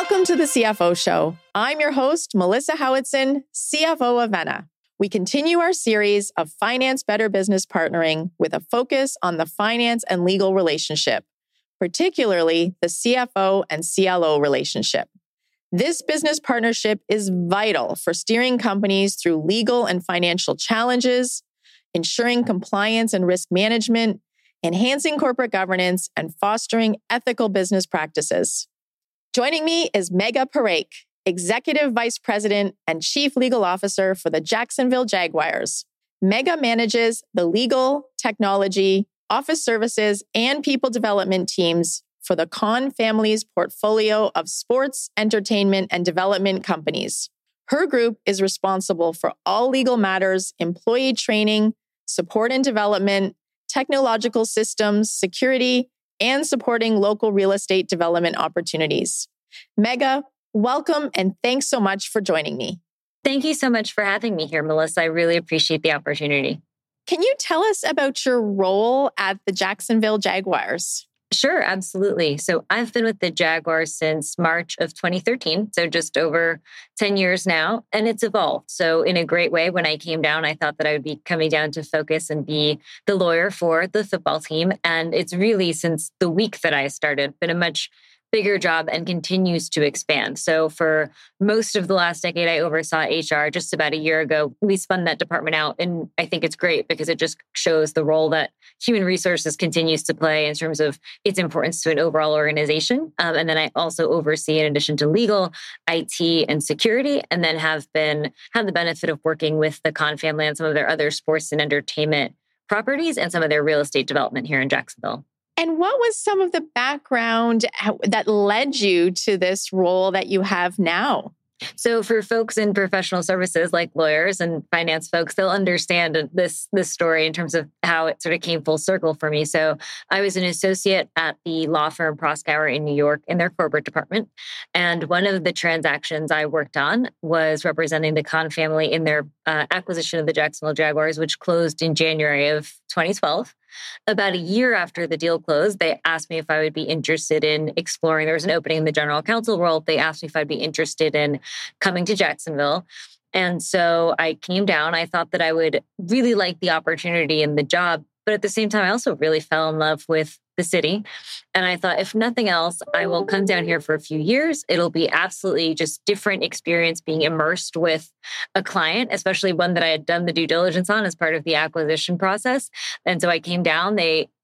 Welcome to the CFO Show. I'm your host, Melissa Howitson, CFO of Venna. We continue our series of Finance Better Business Partnering with a focus on the finance and legal relationship, particularly the CFO and CLO relationship. This business partnership is vital for steering companies through legal and financial challenges, ensuring compliance and risk management, enhancing corporate governance, and fostering ethical business practices. Joining me is Megha Parekh, Executive Vice President and Chief Legal Officer for the Jacksonville Jaguars. Megha manages the legal, technology, office services, and people development teams for the Kahn family's portfolio of sports, entertainment, and development companies. Her group is responsible for all legal matters, employee training, support and development, technological systems, security, and supporting local real estate development opportunities. Megha, welcome and thanks so much for joining me. Thank you so much for having me here, Melissa. I really appreciate the opportunity. Can you tell us about your role at the Jacksonville Jaguars? Sure, absolutely. So I've been with the Jaguars since March of 2013, so just over 10 years now, and it's evolved. So in a great way, when I came down, I thought that I would be coming down to focus and be the lawyer for the football team. And it's really, since the week that I started, been a much bigger job and continues to expand. So for most of the last decade, I oversaw HR. Just about a year ago, we spun that department out. And I think it's great because it just shows the role that human resources continues to play in terms of its importance to an overall organization. And then I also oversee, in addition to legal, IT, and security, and then have the benefit of working with the Kahn family on some of their other sports and entertainment properties and some of their real estate development here in Jacksonville. And what was some of the background that led you to this role that you have now? So for folks in professional services like lawyers and finance folks, they'll understand this story in terms of how it sort of came full circle for me. So I was an associate at the law firm Proskauer in New York in their corporate department. And one of the transactions I worked on was representing the Kahn family in their acquisition of the Jacksonville Jaguars, which closed in January of 2012. About a year after the deal closed, they asked me if I would be interested in exploring. There was an opening in the general counsel role. They asked me if I'd be interested in coming to Jacksonville. And so I came down. I thought that I would really like the opportunity and the job. But at the same time, I also really fell in love with the city. And I thought, if nothing else, I will come down here for a few years. It'll be absolutely just different experience being immersed with a client, especially one that I had done the due diligence on as part of the acquisition process. And so I came down,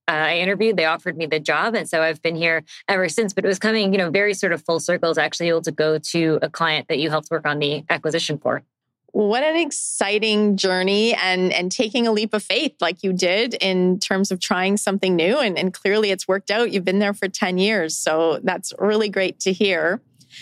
I interviewed, they offered me the job. And so I've been here ever since, but it was coming, very sort of full circle, to actually able to go to a client that you helped work on the acquisition for. What an exciting journey and taking a leap of faith like you did in terms of trying something new. And clearly it's worked out. You've been there for 10 years. So that's really great to hear.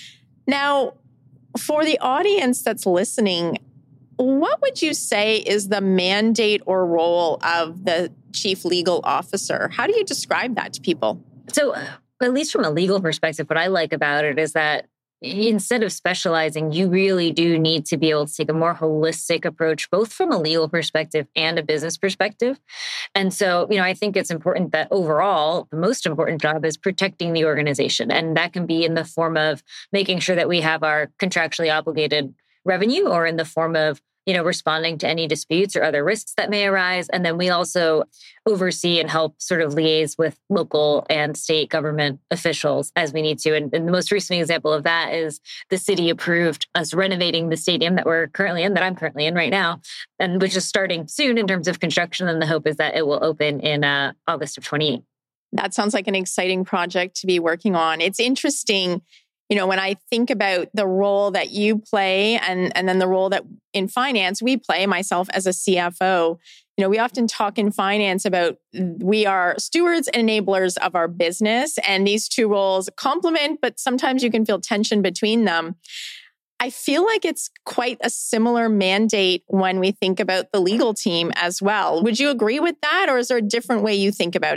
Now, for the audience that's listening, what would you say is the mandate or role of the chief legal officer? How do you describe that to people? So at least from a legal perspective, what I like about it is that instead of specializing, you really do need to be able to take a more holistic approach, both from a legal perspective and a business perspective. And so, I think it's important that overall, the most important job is protecting the organization. And that can be in the form of making sure that we have our contractually obligated revenue, or in the form of responding to any disputes or other risks that may arise. And then we also oversee and help sort of liaise with local and state government officials as we need to. And the most recent example of that is the city approved us renovating the stadium that I'm currently in right now, and which is starting soon in terms of construction. And the hope is that it will open in August of 2028. That sounds like an exciting project to be working on. It's interesting. When I think about the role that you play and then the role that in finance we play, myself as a CFO, we often talk in finance about we are stewards and enablers of our business, and these two roles complement, but sometimes you can feel tension between them. I feel like it's quite a similar mandate when we think about the legal team as well. Would you agree with that, or is there a different way you think about it?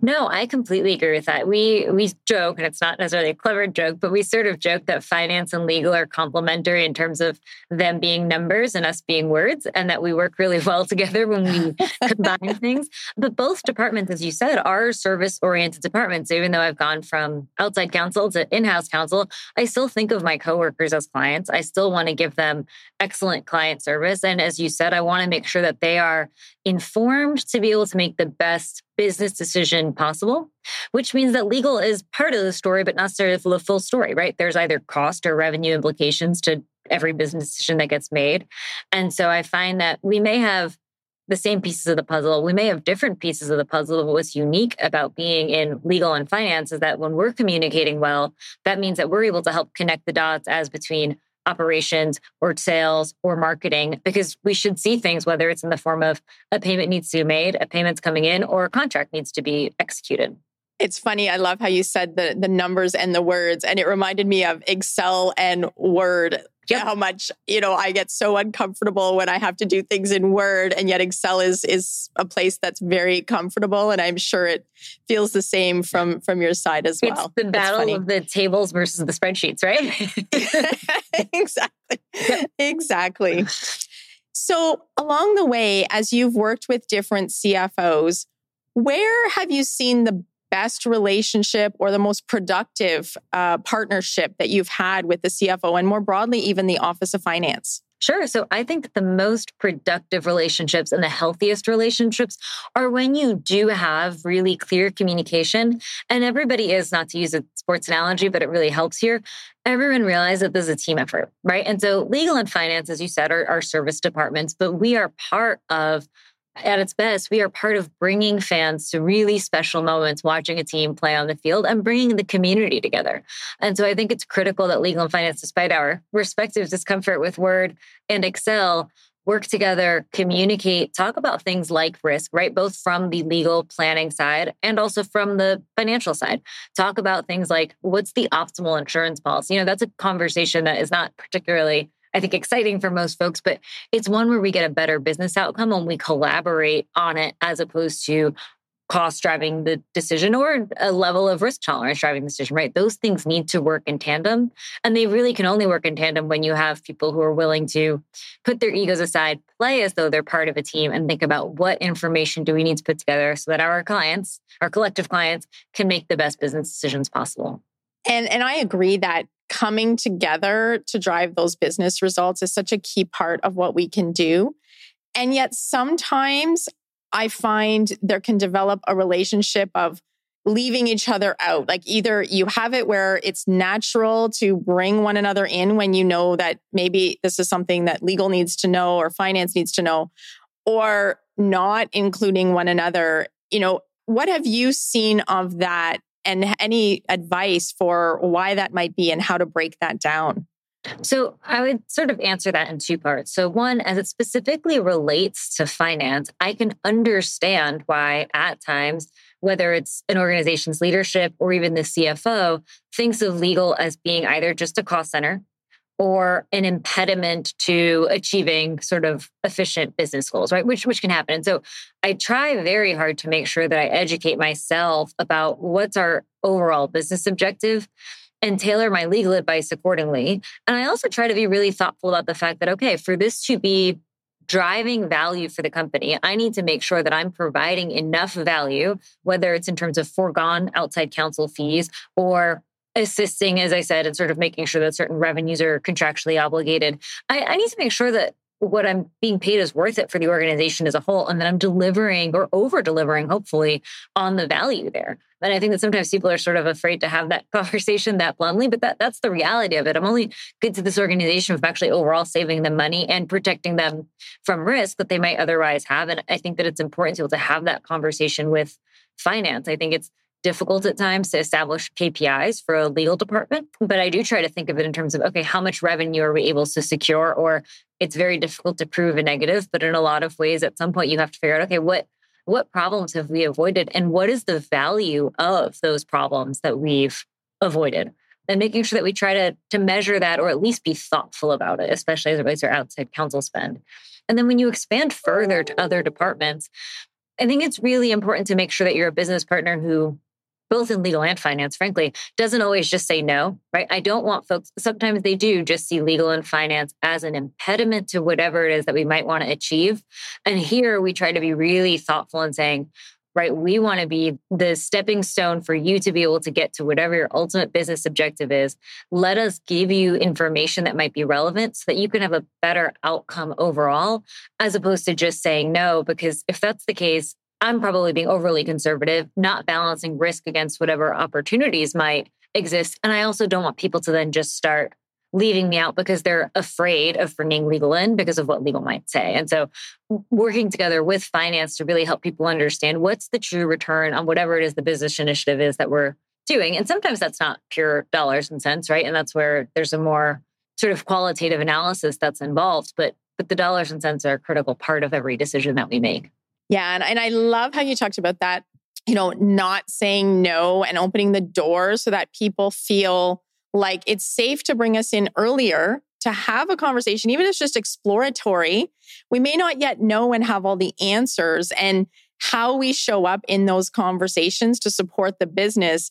No, I completely agree with that. We joke, and it's not necessarily a clever joke, but we sort of joke that finance and legal are complementary in terms of them being numbers and us being words, and that we work really well together when we combine things. But both departments, as you said, are service-oriented departments. So even though I've gone from outside counsel to in-house counsel, I still think of my coworkers as clients. I still want to give them excellent client service. And as you said, I want to make sure that they are informed to be able to make the best business decision possible, which means that legal is part of the story, but not necessarily the full story, right? There's either cost or revenue implications to every business decision that gets made. And so I find that we may have the same pieces of the puzzle. We may have different pieces of the puzzle, but what's unique about being in legal and finance is that when we're communicating well, that means that we're able to help connect the dots as between operations or sales or marketing, because we should see things, whether it's in the form of a payment needs to be made, a payment's coming in, or a contract needs to be executed. It's funny. I love how you said the numbers and the words, and it reminded me of Excel and Word. Yep. How much, I get so uncomfortable when I have to do things in Word, and yet Excel is a place that's very comfortable. And I'm sure it feels the same from your side as well. It's the battle of the tables versus the spreadsheets, right? Exactly. Yep. Exactly. So along the way, as you've worked with different CFOs, where have you seen the best relationship or the most productive partnership that you've had with the CFO, and more broadly, even the Office of Finance? Sure. So I think that the most productive relationships and the healthiest relationships are when you do have really clear communication. And everybody is, not to use a sports analogy, but it really helps here. Everyone realizes that this is a team effort, right? And so legal and finance, as you said, are service departments, but we are part of, at its best, we are part of bringing fans to really special moments, watching a team play on the field and bringing the community together. And so I think it's critical that legal and finance, despite our respective discomfort with Word and Excel, work together, communicate, talk about things like risk, right? Both from the legal planning side and also from the financial side. Talk about things like, what's the optimal insurance policy? That's a conversation that is not particularly, I think, exciting for most folks, but it's one where we get a better business outcome when we collaborate on it, as opposed to cost driving the decision or a level of risk tolerance driving the decision, right? Those things need to work in tandem, and they really can only work in tandem when you have people who are willing to put their egos aside, play as though they're part of a team, and think about what information do we need to put together so that our clients, our collective clients, can make the best business decisions possible. And I agree that coming together to drive those business results is such a key part of what we can do. And yet sometimes I find there can develop a relationship of leaving each other out. Like either you have it where it's natural to bring one another in when you know that maybe this is something that legal needs to know or finance needs to know, or not including one another. What have you seen of that? And any advice for why that might be and how to break that down? So I would sort of answer that in two parts. So one, as it specifically relates to finance, I can understand why at times, whether it's an organization's leadership or even the CFO, thinks of legal as being either just a cost center or an impediment to achieving sort of efficient business goals, right? Which can happen. And so I try very hard to make sure that I educate myself about what's our overall business objective and tailor my legal advice accordingly. And I also try to be really thoughtful about the fact that, okay, for this to be driving value for the company, I need to make sure that I'm providing enough value, whether it's in terms of foregone outside counsel fees or assisting, as I said, and sort of making sure that certain revenues are contractually obligated. I need to make sure that what I'm being paid is worth it for the organization as a whole, and that I'm delivering or over-delivering, hopefully, on the value there. And I think that sometimes people are sort of afraid to have that conversation that bluntly, but that's the reality of it. I'm only good to this organization if I'm actually overall saving them money and protecting them from risk that they might otherwise have. And I think that it's important to be able to have that conversation with finance. I think it's difficult at times to establish KPIs for a legal department, but I do try to think of it in terms of, okay, how much revenue are we able to secure? Or it's very difficult to prove a negative, but in a lot of ways, at some point you have to figure out, okay, what problems have we avoided? And what is the value of those problems that we've avoided? And making sure that we try to measure that, or at least be thoughtful about it, especially as it relates to our outside counsel spend. And then when you expand further to other departments, I think it's really important to make sure that you're a business partner who, both in legal and finance, frankly, doesn't always just say no, right? I don't want folks, sometimes they do just see legal and finance as an impediment to whatever it is that we might want to achieve. And here we try to be really thoughtful in saying, right, we want to be the stepping stone for you to be able to get to whatever your ultimate business objective is. Let us give you information that might be relevant so that you can have a better outcome overall, as opposed to just saying no, because if that's the case, I'm probably being overly conservative, not balancing risk against whatever opportunities might exist. And I also don't want people to then just start leaving me out because they're afraid of bringing legal in because of what legal might say. And so working together with finance to really help people understand what's the true return on whatever it is the business initiative is that we're doing. And sometimes that's not pure dollars and cents, right? And that's where there's a more sort of qualitative analysis that's involved. But the dollars and cents are a critical part of every decision that we make. Yeah. And I love how you talked about that, not saying no and opening the door so that people feel like it's safe to bring us in earlier to have a conversation, even if it's just exploratory. We may not yet know and have all the answers, and how we show up in those conversations to support the business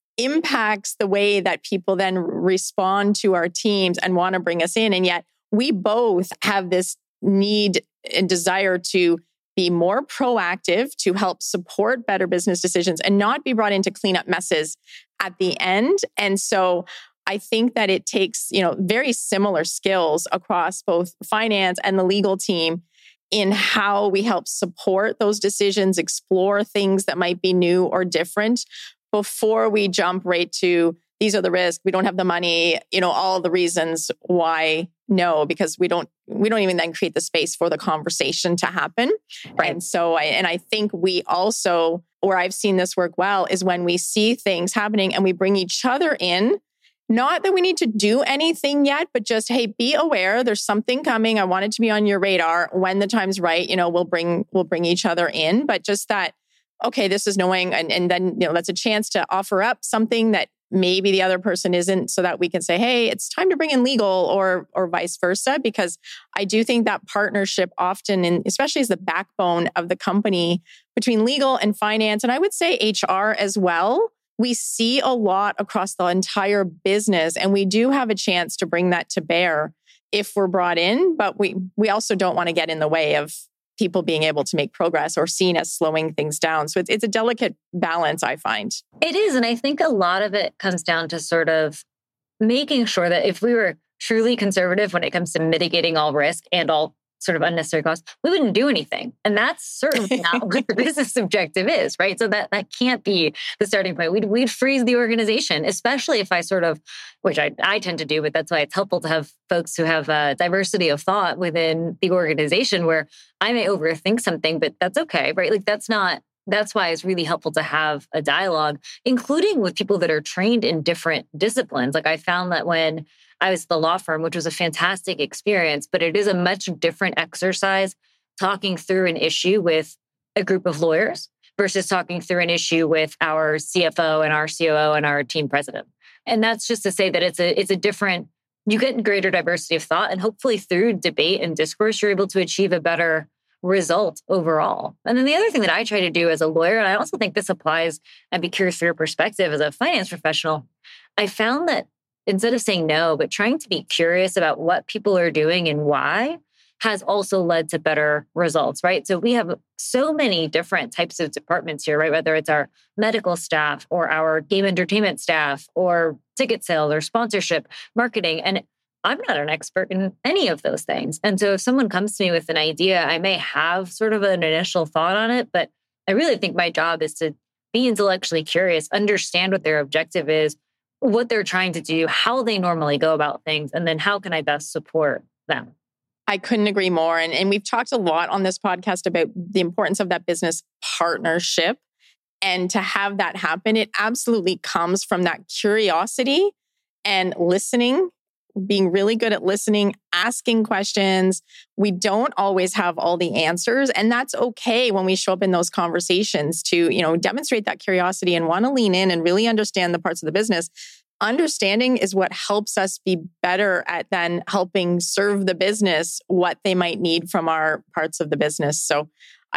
impacts the way that people then respond to our teams and want to bring us in. And yet we both have this need and desire to be more proactive to help support better business decisions and not be brought in to clean up messes at the end. And so I think that it takes, very similar skills across both finance and the legal team in how we help support those decisions, explore things that might be new or different before we jump right to these are the risks, we don't have the money, all the reasons why no, because we don't even then create the space for the conversation to happen. Right. And so I think we also, where I've seen this work well, is when we see things happening and we bring each other in. Not that we need to do anything yet, but just, hey, be aware there's something coming. I want it to be on your radar. When the time's right, we'll bring each other in. But just that, okay, this is knowing, and then that's a chance to offer up something that maybe the other person isn't, so that we can say, hey, it's time to bring in legal, or vice versa. Because I do think that partnership often, and especially as the backbone of the company between legal and finance, and I would say HR as well, we see a lot across the entire business, and we do have a chance to bring that to bear if we're brought in. But we also don't want to get in the way of people being able to make progress or seen as slowing things down. So it's a delicate balance, I find. It is. And I think a lot of it comes down to sort of making sure that if we were truly conservative when it comes to mitigating all risk and all sort of unnecessary costs, we wouldn't do anything. And that's certainly not what the business objective is, right? So that can't be the starting point. We'd freeze the organization, especially if I sort of, which I tend to do, but that's why it's helpful to have folks who have a diversity of thought within the organization, where I may overthink something, but that's okay, right? Like that's why it's really helpful to have a dialogue, including with people that are trained in different disciplines. Like I found that when I was at the law firm, which was a fantastic experience, but it is a much different exercise talking through an issue with a group of lawyers versus talking through an issue with our CFO and our COO and our team president. And that's just to say that it's a different, you get greater diversity of thought, and hopefully through debate and discourse, you're able to achieve a better result overall. And then the other thing that I try to do as a lawyer, and I also think this applies, I'd be curious for your perspective as a finance professional, I found that instead of saying no, but trying to be curious about what people are doing and why, has also led to better results, right? So we have so many different types of departments here, right? Whether it's our medical staff or our game entertainment staff or ticket sales or sponsorship, marketing. And I'm not an expert in any of those things. And so if someone comes to me with an idea, I may have sort of an initial thought on it, but I really think my job is to be intellectually curious, understand what their objective is, what they're trying to do, how they normally go about things, and then how can I best support them? I couldn't agree more. And we've talked a lot on this podcast about the importance of that business partnership. And to have that happen, it absolutely comes from that curiosity and listening, being really good at listening, asking questions. We don't always have all the answers. And that's okay when we show up in those conversations to, demonstrate that curiosity and want to lean in and really understand the parts of the business. Understanding is what helps us be better at then helping serve the business what they might need from our parts of the business. So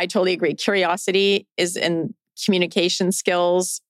I totally agree. Curiosity is in communication skills,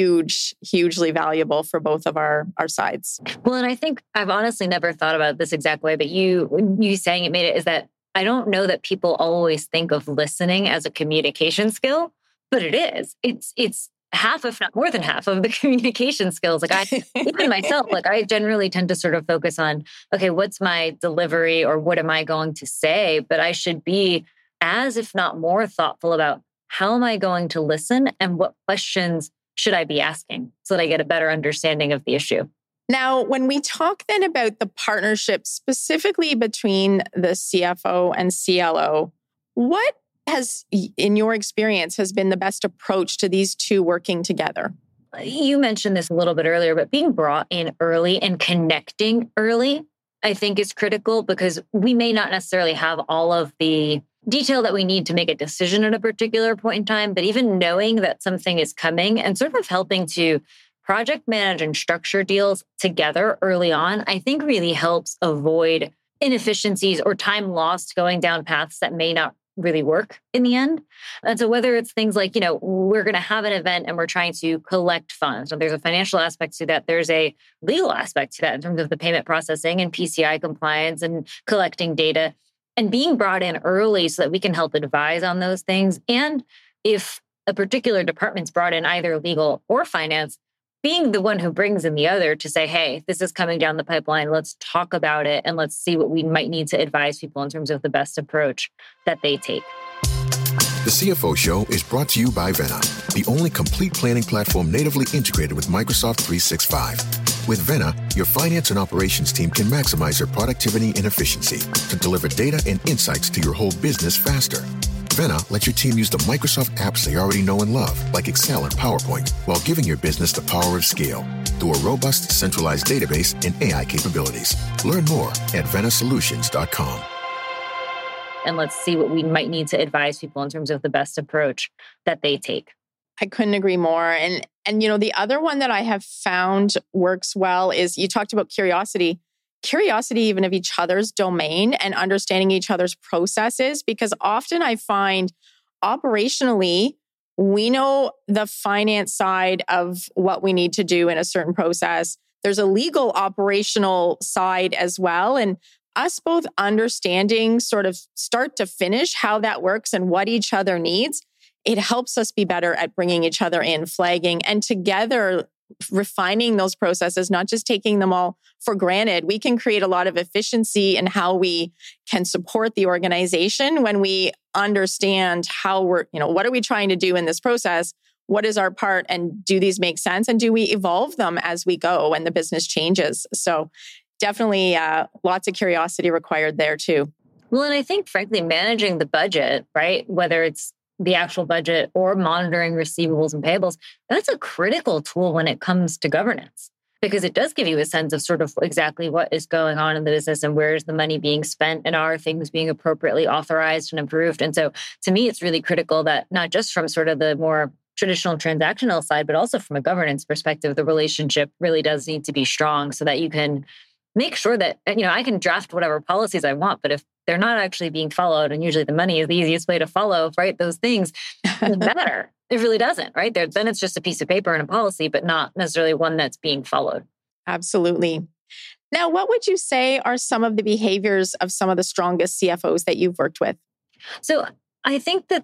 hugely valuable for both of our sides. Well, and I think I've honestly never thought about it this exact way, but you saying it made it is that I don't know that people always think of listening as a communication skill, but it is. It's half, if not more than half of the communication skills. Like even myself, like I generally tend to sort of focus on, okay, what's my delivery or what am I going to say? But I should be as, if not more, thoughtful about how am I going to listen and what questions should I be asking so that I get a better understanding of the issue. Now, when we talk then about the partnership specifically between the CFO and CLO, what has, in your experience, has been the best approach to these two working together? You mentioned this a little bit earlier, but being brought in early and connecting early, I think is critical because we may not necessarily have all of the detail that we need to make a decision at a particular point in time, but even knowing that something is coming and sort of helping to project manage and structure deals together early on, I think really helps avoid inefficiencies or time lost going down paths that may not really work in the end. And so whether it's things like, we're going to have an event and we're trying to collect funds. So there's a financial aspect to that. There's a legal aspect to that in terms of the payment processing and PCI compliance and collecting data and being brought in early so that we can help advise on those things. And if a particular department's brought in either legal or finance, being the one who brings in the other to say, hey, this is coming down the pipeline. Let's talk about it and let's see what we might need to advise people in terms of the best approach that they take. The CFO Show is brought to you by Vena, the only complete planning platform natively integrated with Microsoft 365. With Vena, your finance and operations team can maximize their productivity and efficiency to deliver data and insights to your whole business faster. Vena lets your team use the Microsoft apps they already know and love, like Excel and PowerPoint, while giving your business the power of scale through a robust, centralized database and AI capabilities. Learn more at venasolutions.com. And let's see what we might need to advise people in terms of the best approach that they take. I couldn't agree more. And the other one that I have found works well is you talked about curiosity even of each other's domain and understanding each other's processes, because often I find operationally, we know the finance side of what we need to do in a certain process. There's a legal operational side as well. And us both understanding sort of start to finish how that works and what each other needs, it helps us be better at bringing each other in, flagging, and together refining those processes, not just taking them all for granted. We can create a lot of efficiency in how we can support the organization when we understand how what are we trying to do in this process? What is our part? And do these make sense? And do we evolve them as we go when the business changes? So definitely lots of curiosity required there too. Well, and I think, frankly, managing the budget, right, whether it's the actual budget or monitoring receivables and payables, that's a critical tool when it comes to governance, because it does give you a sense of sort of exactly what is going on in the business and where is the money being spent and are things being appropriately authorized and approved. And so to me, it's really critical that not just from sort of the more traditional transactional side, but also from a governance perspective, the relationship really does need to be strong so that you can make sure that, I can draft whatever policies I want, but if they're not actually being followed, and usually the money is the easiest way to follow, right? Those things doesn't matter. It really doesn't, right? Then it's just a piece of paper and a policy, but not necessarily one that's being followed. Absolutely. Now, what would you say are some of the behaviors of some of the strongest CFOs that you've worked with? So I think that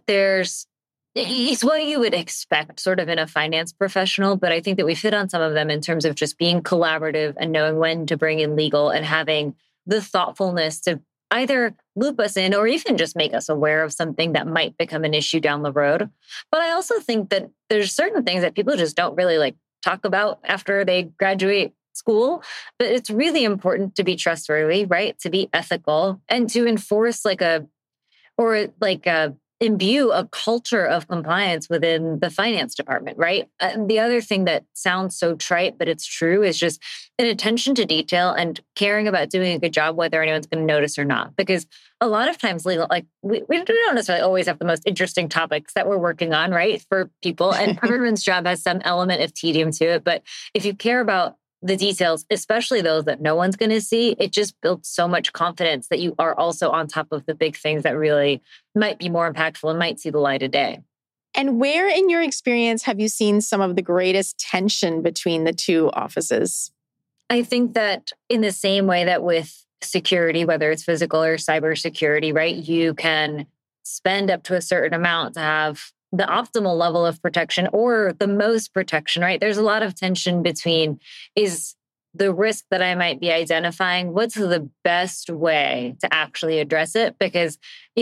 it's what you would expect sort of in a finance professional, but I think that we've hit on some of them in terms of just being collaborative and knowing when to bring in legal and having the thoughtfulness to either loop us in or even just make us aware of something that might become an issue down the road. But I also think that there's certain things that people just don't really talk about after they graduate school, but it's really important to be trustworthy, right? To be ethical and to enforce imbue a culture of compliance within the finance department, right? The other thing that sounds so trite, but it's true, is just an attention to detail and caring about doing a good job, whether anyone's going to notice or not. Because a lot of times legal, we don't necessarily always have the most interesting topics that we're working on, right? For people, and everyone's job has some element of tedium to it. But if you care about the details, especially those that no one's going to see, it just builds so much confidence that you are also on top of the big things that really might be more impactful and might see the light of day. And where in your experience have you seen some of the greatest tension between the two offices? I think that in the same way that with security, whether it's physical or cybersecurity, right, you can spend up to a certain amount to have the optimal level of protection or the most protection, right? There's a lot of tension between is the risk that I might be identifying, what's the best way to actually address it? Because,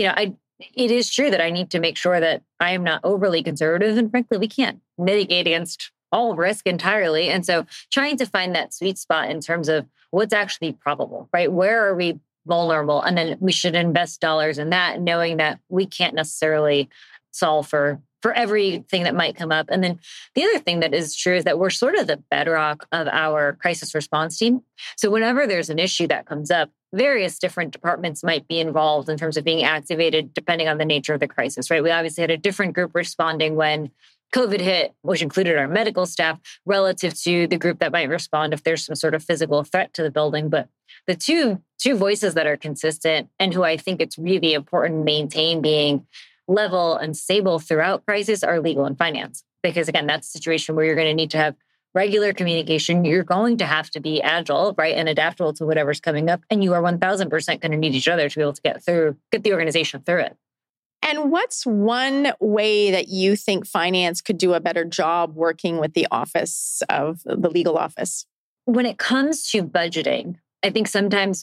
it is true that I need to make sure that I am not overly conservative. And frankly, we can't mitigate against all risk entirely. And so trying to find that sweet spot in terms of what's actually probable, right? Where are we vulnerable? And then we should invest dollars in that, knowing that we can't necessarily solve for everything that might come up. And then the other thing that is true is that we're sort of the bedrock of our crisis response team. So whenever there's an issue that comes up, various different departments might be involved in terms of being activated depending on the nature of the crisis, right? We obviously had a different group responding when COVID hit, which included our medical staff, relative to the group that might respond if there's some sort of physical threat to the building. But the two voices that are consistent and who I think it's really important to maintain being level and stable throughout crisis are legal and finance. Because again, that's a situation where you're going to need to have regular communication. You're going to have to be agile, right, and adaptable to whatever's coming up. And you are 1000% going to need each other to be able to get the organization through it. And what's one way that you think finance could do a better job working with the office of the legal office? When it comes to budgeting, I think sometimes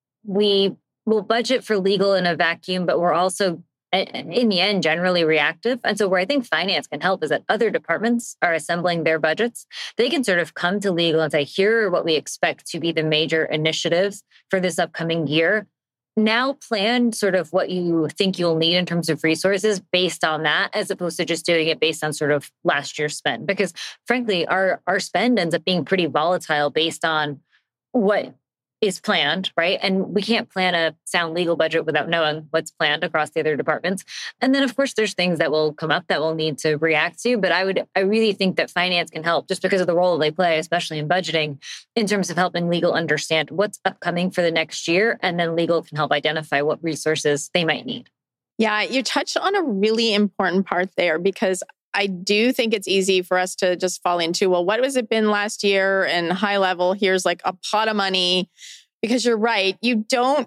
we will budget for legal in a vacuum, but we're also in the end, generally reactive. And so where I think finance can help is that other departments are assembling their budgets. They can sort of come to legal and say, here are what we expect to be the major initiatives for this upcoming year. Now plan sort of what you think you'll need in terms of resources based on that, as opposed to just doing it based on sort of last year's spend. Because frankly, our spend ends up being pretty volatile based on what is planned, right? And we can't plan a sound legal budget without knowing what's planned across the other departments. And then, of course, there's things that will come up that we'll need to react to. But I really think that finance can help just because of the role they play, especially in budgeting, in terms of helping legal understand what's upcoming for the next year. And then legal can help identify what resources they might need. Yeah, you touched on a really important part there because I do think it's easy for us to just fall into, well, what has it been last year? And high level, here's like a pot of money. Because you're right, you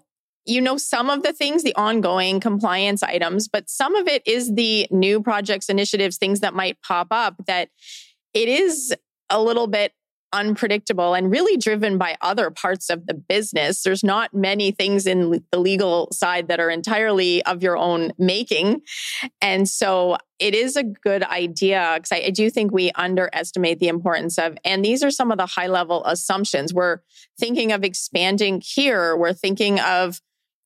know some of the things, the ongoing compliance items, but some of it is the new projects, initiatives, things that might pop up that it is a little bit unpredictable and really driven by other parts of the business. There's not many things in the legal side that are entirely of your own making. And so it is a good idea because I do think we underestimate the importance of, and these are some of the high level assumptions. We're thinking of expanding here. We're thinking of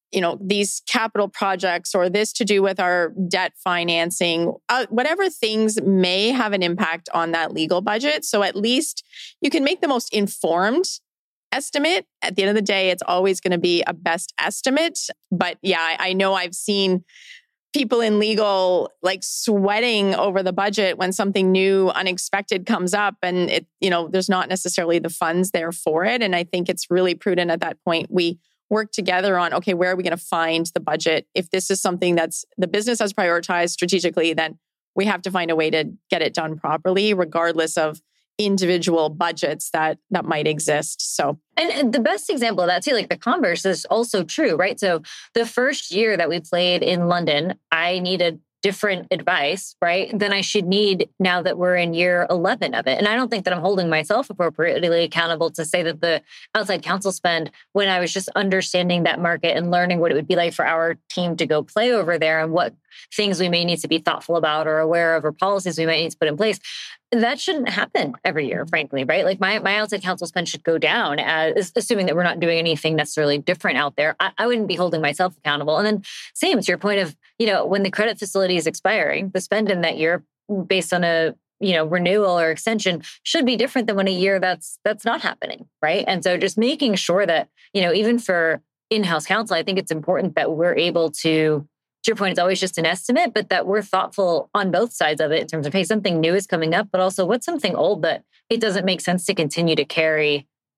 these capital projects or this to do with our debt financing, whatever things may have an impact on that legal budget. So at least you can make the most informed estimate. At the end of the day, it's always going to be a best estimate. But yeah, I know I've seen people in legal like sweating over the budget when something new, unexpected comes up and there's not necessarily the funds there for it. And I think it's really prudent at that point. We work together on, okay, where are we going to find the budget? If this is something that's the business has prioritized strategically, then we have to find a way to get it done properly, regardless of individual budgets that might exist. So, and the best example of that too, like the converse is also true, right? So the first year that we played in London, I needed different advice, right, than I should need now that we're in year 11 of it. And I don't think that I'm holding myself appropriately accountable to say that the outside counsel spend, when I was just understanding that market and learning what it would be like for our team to go play over there and what things we may need to be thoughtful about or aware of or policies we might need to put in place. That shouldn't happen every year, frankly, right? Like my outside counsel spend should go down, assuming that we're not doing anything necessarily different out there. I wouldn't be holding myself accountable. And then same to your point of, when the credit facility is expiring, the spend in that year based on a renewal or extension should be different than when a year that's not happening, right? And so just making sure that, even for in-house counsel, I think it's important that we're able to your point, it's always just an estimate, but that we're thoughtful on both sides of it in terms of, hey, something new is coming up, but also what's something old that it doesn't make sense to continue to carry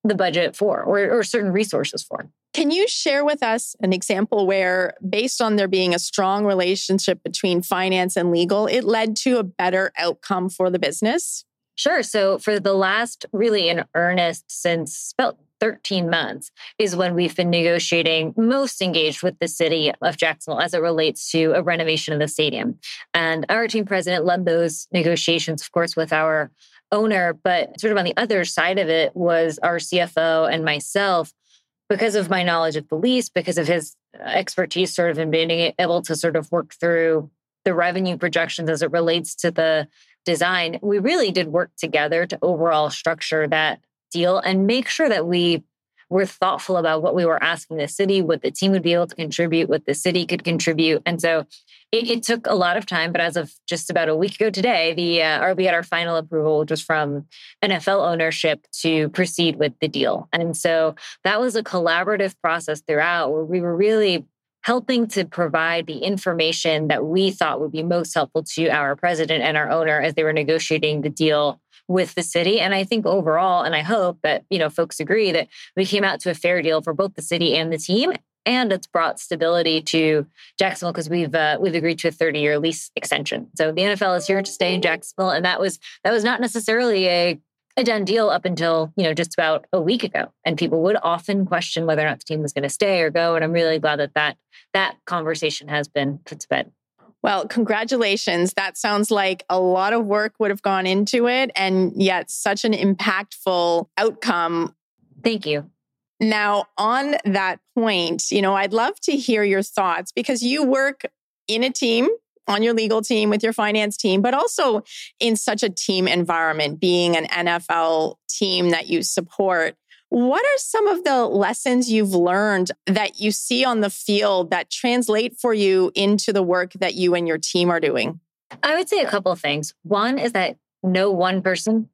the budget for or certain resources for. Can you share with us an example where, based on there being a strong relationship between finance and legal, it led to a better outcome for the business? Sure. So for the last really in earnest since about 13 months is when we've been negotiating, most engaged with the city of Jacksonville as it relates to a renovation of the stadium. And our team president led those negotiations, of course, with our owner, but sort of on the other side of it was our CFO and myself, because of my knowledge of the lease, because of his expertise sort of in being able to sort of work through the revenue projections as it relates to the design. We really did work together to overall structure that deal and make sure that we were thoughtful about what we were asking the city, what the team would be able to contribute, what the city could contribute. And so it took a lot of time, but as of just about a week ago today, we had our final approval, which was from NFL ownership to proceed with the deal. And so that was a collaborative process throughout where we were really helping to provide the information that we thought would be most helpful to our president and our owner as they were negotiating the deal with the city. And I think overall, and I hope that, folks agree that we came out to a fair deal for both the city and the team. And it's brought stability to Jacksonville because we've agreed to a 30-year lease extension. So the NFL is here to stay in Jacksonville. And that was not necessarily a done deal up until, just about a week ago. And people would often question whether or not the team was going to stay or go. And I'm really glad that conversation has been put to bed. Well, congratulations. That sounds like a lot of work would have gone into it, and yet such an impactful outcome. Thank you. Now, on that point, I'd love to hear your thoughts because you work in a team, on your legal team, with your finance team, but also in such a team environment, being an NFL team that you support. What are some of the lessons you've learned that you see on the field that translate for you into the work that you and your team are doing? I would say a couple of things. One is that no one person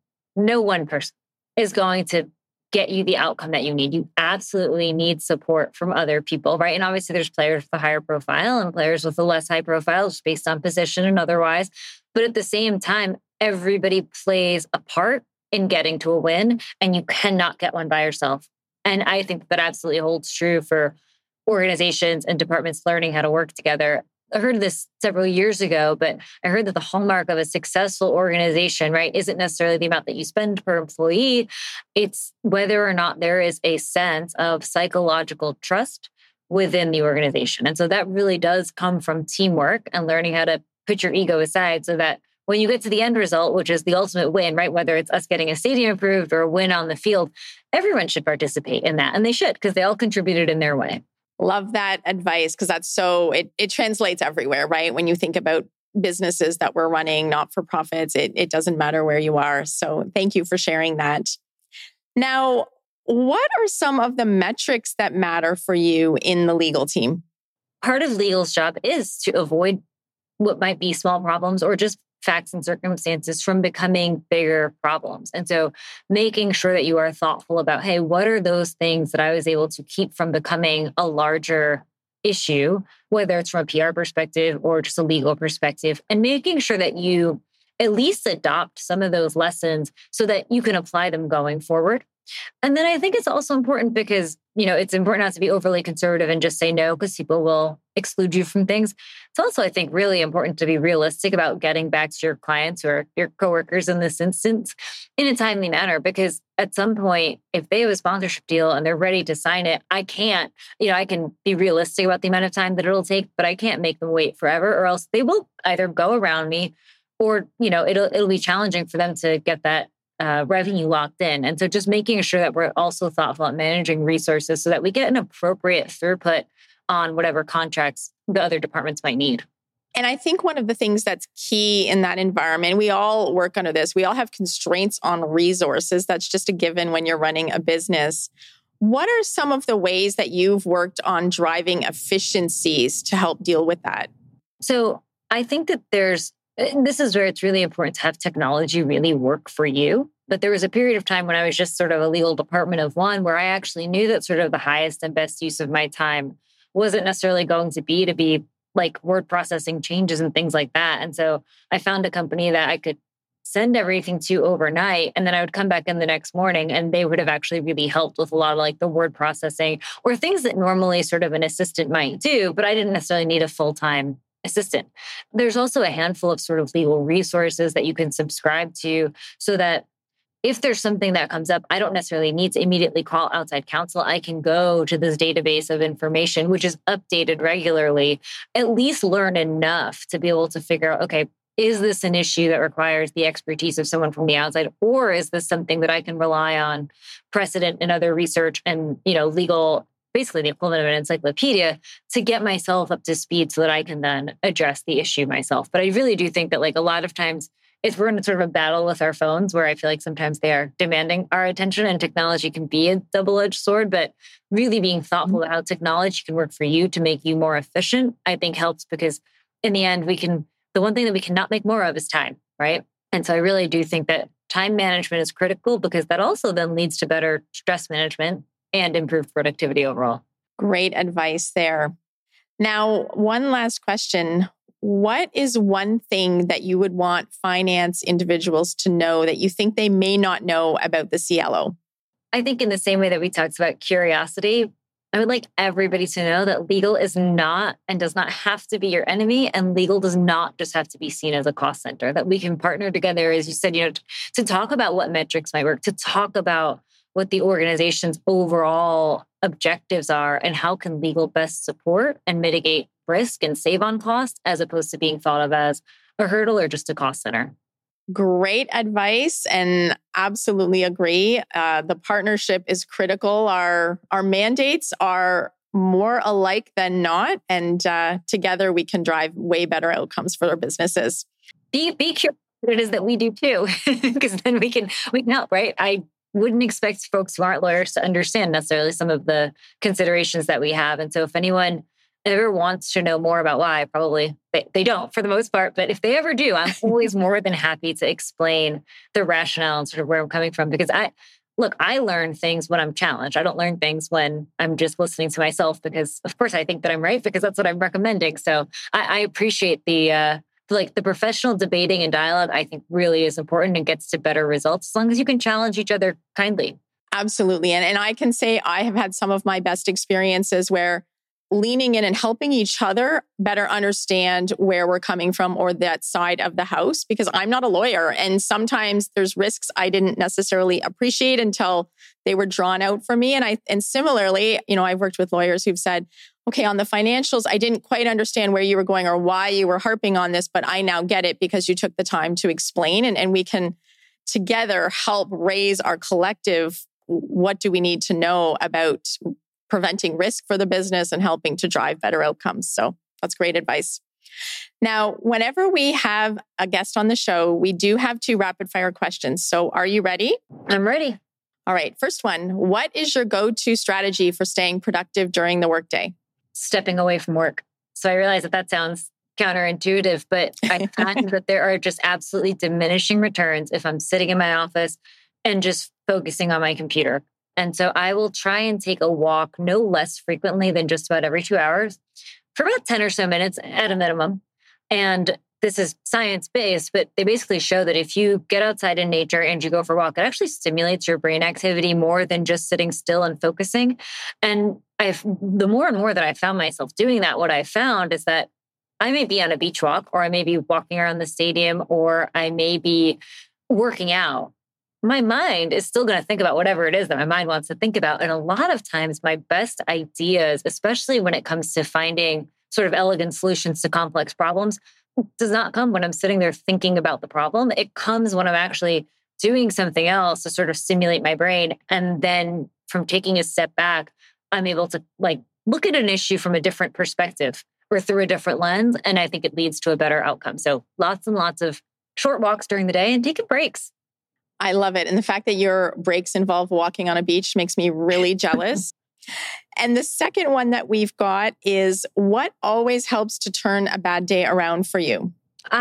is going to get you the outcome that you need. You absolutely need support from other people, right? And obviously there's players with a higher profile and players with a less high profile just based on position and otherwise. But at the same time, everybody plays a part in getting to a win, and you cannot get one by yourself. And I think that absolutely holds true for organizations and departments learning how to work together. I heard this several years ago, but I heard that the hallmark of a successful organization, right, isn't necessarily the amount that you spend per employee. It's whether or not there is a sense of psychological trust within the organization. And so that really does come from teamwork and learning how to put your ego aside so that when you get to the end result, which is the ultimate win, right, whether it's us getting a stadium approved or a win on the field, everyone should participate in that. And they should, because they all contributed in their way. Love that advice, because that's it translates everywhere, right? When you think about businesses that we're running, not-for-profits, it doesn't matter where you are. So thank you for sharing that. Now, what are some of the metrics that matter for you in the legal team? Part of legal's job is to avoid what might be small problems or just facts and circumstances from becoming bigger problems. And so making sure that you are thoughtful about, hey, what are those things that I was able to keep from becoming a larger issue, whether it's from a PR perspective or just a legal perspective, and making sure that you at least adopt some of those lessons so that you can apply them going forward. And then I think it's also important because, it's important not to be overly conservative and just say no because people will exclude you from things. It's also, I think, really important to be realistic about getting back to your clients or your coworkers in this instance in a timely manner, because at some point, if they have a sponsorship deal and they're ready to sign it, I can be realistic about the amount of time that it'll take, but I can't make them wait forever, or else they will either go around me or, it'll be challenging for them to get that revenue locked in. And so just making sure that we're also thoughtful at managing resources so that we get an appropriate throughput on whatever contracts the other departments might need. And I think one of the things that's key in that environment, we all work under this, we all have constraints on resources. That's just a given when you're running a business. What are some of the ways that you've worked on driving efficiencies to help deal with that? So I think that this is where it's really important to have technology really work for you. But there was a period of time when I was just sort of a legal department of one where I actually knew that sort of the highest and best use of my time wasn't necessarily going to be like word processing changes and things like that. And so I found a company that I could send everything to overnight. And then I would come back in the next morning and they would have actually really helped with a lot of like the word processing or things that normally sort of an assistant might do, but I didn't necessarily need a full-time assistant. There's also a handful of sort of legal resources that you can subscribe to so that if there's something that comes up, I don't necessarily need to immediately call outside counsel. I can go to this database of information, which is updated regularly, at least learn enough to be able to figure out, okay, is this an issue that requires the expertise of someone from the outside? Or is this something that I can rely on precedent and other research and, legal, basically the equivalent of an encyclopedia to get myself up to speed so that I can then address the issue myself. But I really do think that like a lot of times we're in sort of a battle with our phones where I feel like sometimes they are demanding our attention and technology can be a double-edged sword, but really being thoughtful about how technology can work for you to make you more efficient, I think helps because in the end, the one thing that we cannot make more of is time, right? And so I really do think that time management is critical because that also then leads to better stress management and improved productivity overall. Great advice there. Now, one last question. What is one thing that you would want finance individuals to know that you think they may not know about the CLO? I think in the same way that we talked about curiosity, I would like everybody to know that legal is not and does not have to be your enemy. And legal does not just have to be seen as a cost center, that we can partner together, as you said, to talk about what metrics might work, to talk about what the organization's overall objectives are and how can legal best support and mitigate risk and save on cost as opposed to being thought of as a hurdle or just a cost center. Great advice and absolutely agree. The partnership is critical. Our mandates are more alike than not. And together we can drive way better outcomes for our businesses. Be curious what it is that we do too, because then we can help, right? I wouldn't expect folks who aren't lawyers to understand necessarily some of the considerations that we have. And so if anyone ever wants to know more about why, probably they don't for the most part, but if they ever do, I'm always more than happy to explain the rationale and sort of where I'm coming from. Because I learn things when I'm challenged. I don't learn things when I'm just listening to myself because of course I think that I'm right because that's what I'm recommending. So I appreciate the professional debating and dialogue. I think really is important and gets to better results as long as you can challenge each other kindly. Absolutely. And I can say I have had some of my best experiences where leaning in and helping each other better understand where we're coming from or that side of the house, because I'm not a lawyer. And sometimes there's risks I didn't necessarily appreciate until they were drawn out for me. And similarly, I've worked with lawyers who've said, okay, on the financials, I didn't quite understand where you were going or why you were harping on this, but I now get it because you took the time to explain and we can together help raise our collective, what do we need to know about preventing risk for the business and helping to drive better outcomes. So that's great advice. Now, whenever we have a guest on the show, we do have 2 rapid fire questions. So are you ready? I'm ready. All right. First one, what is your go-to strategy for staying productive during the workday? Stepping away from work. So I realize that sounds counterintuitive, but I find that there are just absolutely diminishing returns if I'm sitting in my office and just focusing on my computer. And so I will try and take a walk no less frequently than just about every 2 hours for about 10 or so minutes at a minimum. And this is science-based, but they basically show that if you get outside in nature and you go for a walk, it actually stimulates your brain activity more than just sitting still and focusing. And the more and more that I found myself doing that, what I found is that I may be on a beach walk, or I may be walking around the stadium, or I may be working out. My mind is still going to think about whatever it is that my mind wants to think about. And a lot of times my best ideas, especially when it comes to finding sort of elegant solutions to complex problems, does not come when I'm sitting there thinking about the problem. It comes when I'm actually doing something else to sort of stimulate my brain. And then from taking a step back, I'm able to look at an issue from a different perspective or through a different lens. And I think it leads to a better outcome. So lots and lots of short walks during the day and taking breaks. I love it. And the fact that your breaks involve walking on a beach makes me really jealous. And the second one that we've got is, what always helps to turn a bad day around for you?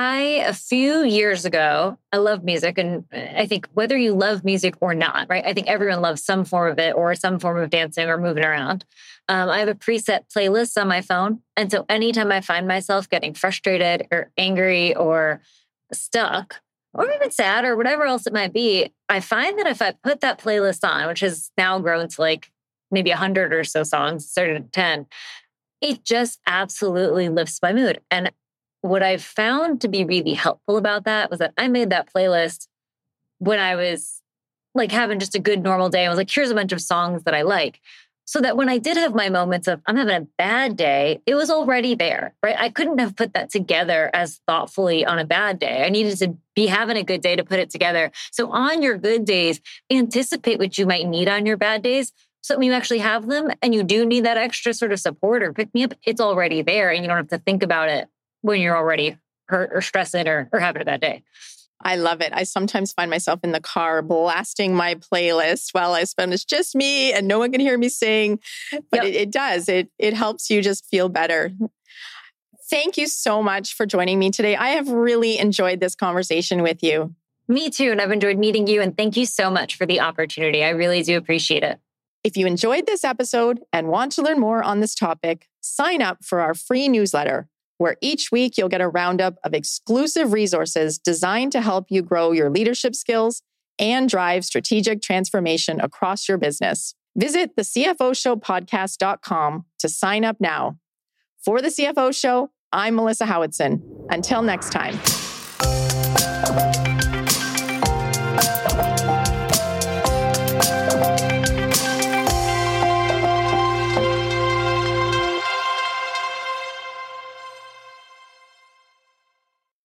A few years ago, I love music. And I think whether you love music or not, right? I think everyone loves some form of it or some form of dancing or moving around. I have a preset playlist on my phone. And so anytime I find myself getting frustrated or angry or stuck, or even sad or whatever else it might be, I find that if I put that playlist on, which has now grown to like maybe 100 or so songs, started at 10, it just absolutely lifts my mood. And what I've found to be really helpful about that was that I made that playlist when I was like having just a good normal day. I was like, here's a bunch of songs that I like. So that when I did have my moments of I'm having a bad day, it was already there, right? I couldn't have put that together as thoughtfully on a bad day. I needed to be having a good day to put it together. So on your good days, anticipate what you might need on your bad days. So when you actually have them and you do need that extra sort of support or pick me up, it's already there and you don't have to think about it when you're already hurt or stressing or having a bad day. I love it. I sometimes find myself in the car blasting my playlist while I spend. It's just me and no one can hear me sing. But it does. It helps you just feel better. Thank you so much for joining me today. I have really enjoyed this conversation with you. Me too. And I've enjoyed meeting you. And thank you so much for the opportunity. I really do appreciate it. If you enjoyed this episode and want to learn more on this topic, sign up for our free newsletter, where each week you'll get a roundup of exclusive resources designed to help you grow your leadership skills and drive strategic transformation across your business. Visit thecfoshowpodcast.com to sign up now. For The CFO Show, I'm Melissa Howatson. Until next time.